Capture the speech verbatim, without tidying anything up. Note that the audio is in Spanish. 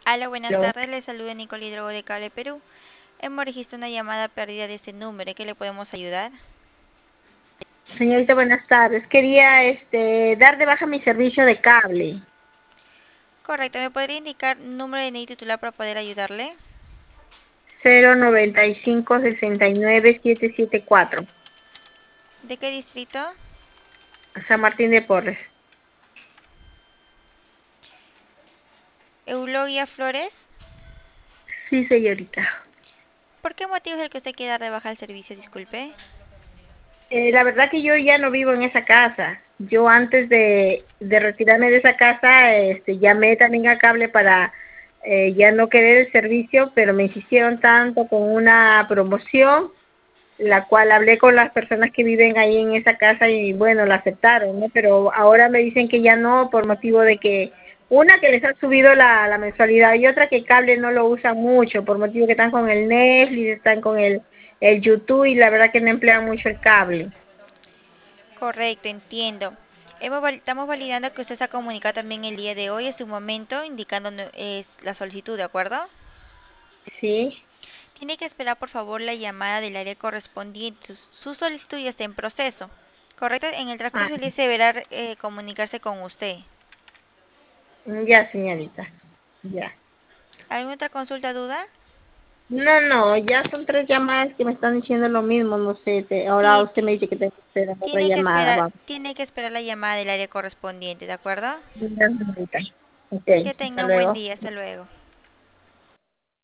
Hola, buenas Lo- tardes. Le saluda Nicole Hidrogo de Cable Perú. Hemos registrado una llamada perdida de este número. ¿En qué le podemos ayudar? Señorita, buenas tardes. Quería este, dar de baja mi servicio de cable. Correcto. ¿Me podría indicar número de N I titular para poder ayudarle? Cero noventa y cinco sesenta y nueve siete siete cuatro. ¿De qué distrito? San Martín de Porres. Eulogia Flores. Sí, señorita. ¿Por qué motivo es el que usted quiere dar de baja el servicio? Disculpe. Eh, la verdad que yo ya no vivo en esa casa. Yo antes de, de retirarme de esa casa, este, llamé también a cable para eh, ya no querer el servicio, pero me insistieron tanto con una promoción, la cual hablé con las personas que viven ahí en esa casa y bueno, la aceptaron, ¿no? Pero ahora me dicen que ya no por motivo de que una que les ha subido la, la mensualidad y otra que cable no lo usan mucho por motivo que están con el Netflix, están con el, el YouTube y la verdad que no emplean mucho el cable. Correcto, entiendo. Hemos val- estamos validando que usted se ha comunicado también el día de hoy, es un momento, indicando no- es la solicitud, ¿de acuerdo? Sí. Tiene que esperar, por favor, la llamada del área correspondiente. Su, su solicitud ya está en proceso. Correcto, en el Ah, transcurso del día se deberá eh, comunicarse con usted. ya, señorita. Ya. ¿Alguna otra consulta, duda? No, no, ya son tres llamadas que me están diciendo lo mismo, no sé, te- ahora Sí, usted me dice que tengo que esperar otra tiene que llamada, esperar, vamos. tiene que esperar la llamada del área correspondiente, ¿de acuerdo? Ya, señorita. Ok, Que hasta tenga un buen luego. día, hasta luego.